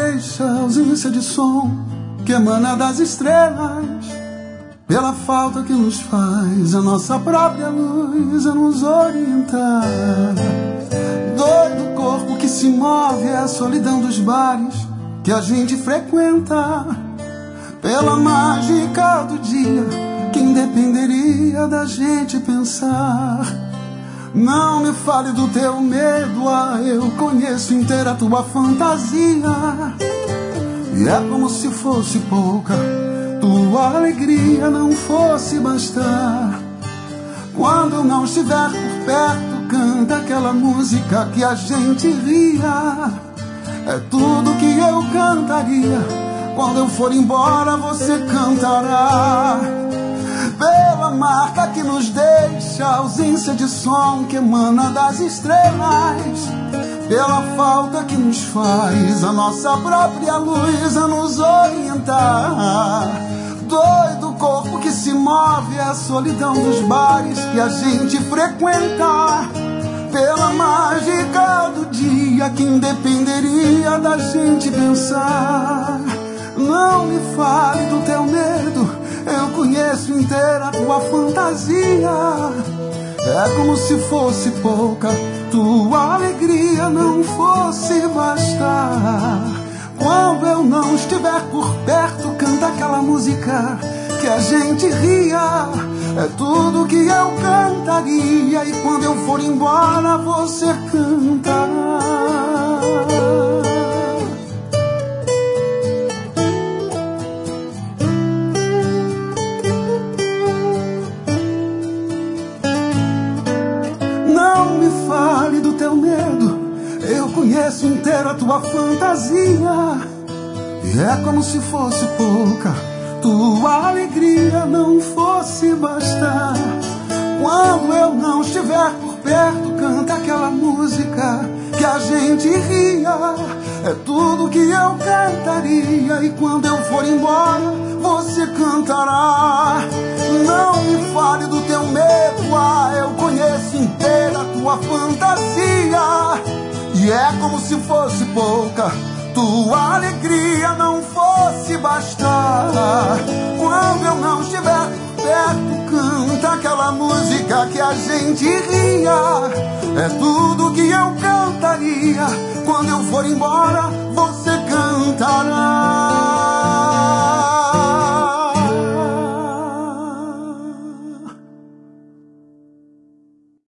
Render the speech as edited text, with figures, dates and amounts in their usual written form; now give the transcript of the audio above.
deixa a ausência de som que emana das estrelas, pela falta que nos faz a nossa própria luz a nos orientar. Doido corpo que se move é a solidão dos bares que a gente frequenta, pela mágica do dia que independeria da gente pensar. Não me fale do teu medo, eu conheço inteira a tua fantasia. E é como se fosse pouca tua alegria, não fosse bastar. Quando eu não estiver por perto, canta aquela música que a gente ria. É tudo que eu cantaria. Quando eu for embora, você cantará. Pela marca que nos deixa a ausência de som que emana das estrelas, pela falta que nos faz a nossa própria luz a nos orientar. Doido corpo que se move é a solidão dos bares que a gente frequenta, pela mágica do dia que independeria da gente pensar. Não me fale do teu medo, eu conheço inteira a tua fantasia. É como se fosse pouca tua alegria, não fosse bastar. Quando eu não estiver por perto, canta aquela música que a gente ria. É tudo que eu cantaria. E quando eu for embora, você cantará. Não me fale do teu medo, eu conheço inteira a tua fantasia. E é como se fosse pouca tua alegria, não fosse bastar. Quando eu não estiver por perto, canta aquela música que a gente ria. É tudo que eu cantaria. E quando eu for embora, você cantará. Não me fale do teu medo, eu conheço inteira a tua fantasia. E é como se fosse pouca tua alegria, não fosse bastar. Quando eu não estiver perto, canta aquela música que a gente ria. É tudo que eu cantaria. Quando eu for embora, você canta.